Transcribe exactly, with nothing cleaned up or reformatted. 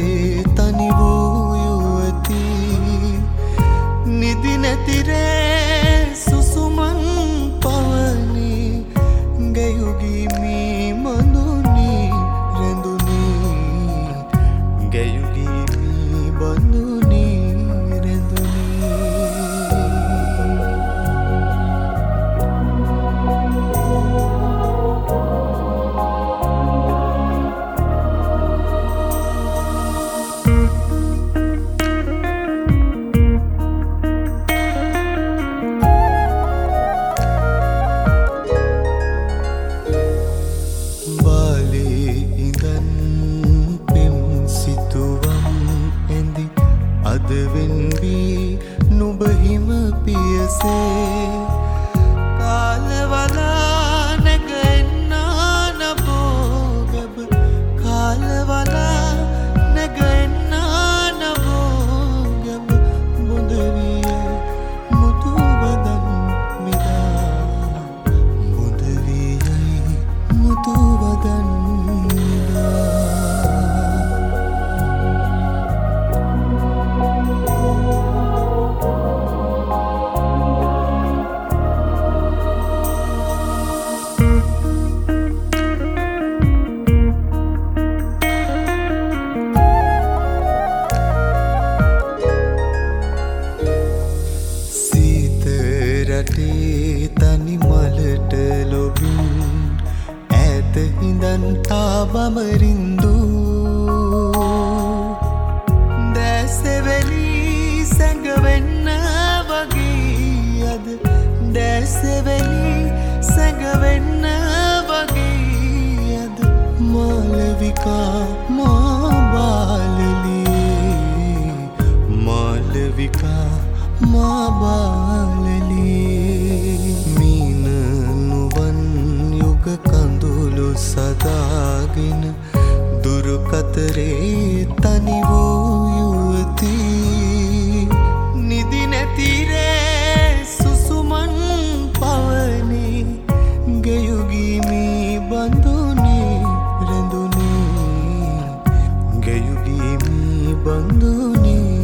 තනි වූ යුවති නිදි නැතිරේ සුසුමන් පවනි ගැයුගිමි මඳුනි රැඳුනි ගැයුගිමි බඳුනි අදවෙන් වී නුබහිම පියසේ කාලවලා නැගෙන්නා නබෝගබ කාලවලා නැගෙන්නා නබෝගබ බොඳවිය මුතුවදන් මිදා බොඳවියයි මුතුවදන් රටේ තනි මලට ලොබින් ඈත හිඳන් ආබමරින්දු දැසෙවැලි සැඟවෙන්න වගේ අද දැසෙවැලි සැඟවෙන්න වගේ අද මාලවිකා මා බාලලියේ මාලවිකා මා බාලලියේ මීන නුවන් යුග කඳුළු සදාගෙන දුරු කතරේ තනි වූ යුවති නිදි නැතිරේ සුසුමන් පවනි ගැයුගිමි බඳුනි රැඳුනි ගැයුගිමි බඳුනි